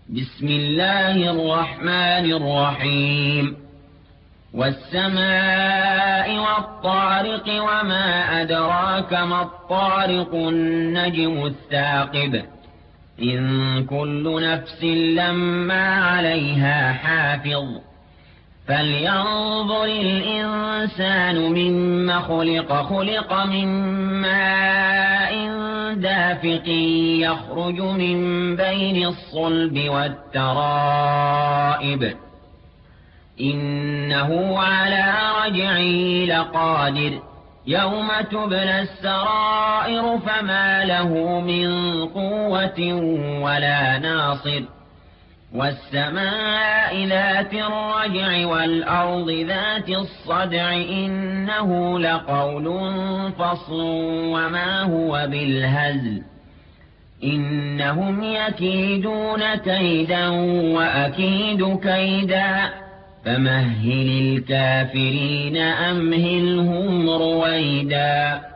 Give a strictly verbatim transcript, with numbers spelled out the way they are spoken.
بسم الله الرحمن الرحيم والسماء والطارق وما أدراك ما الطارق النجم الثاقب إن كل نفس لما عليها حافظ فلينظر الإنسان مما خلق خلق من ماء دافق يخرج من بين الصلب والترائب إنه على رجعه لقادر يوم تبلى السرائر فما له من قوة ولا ناصر والسماء ذات الرجع والأرض ذات الصدع إنه لقول فصل وما هو بالهزل إنهم يكيدون كيدا وأكيد كيدا فمهل الكافرين أمهلهم رويدا.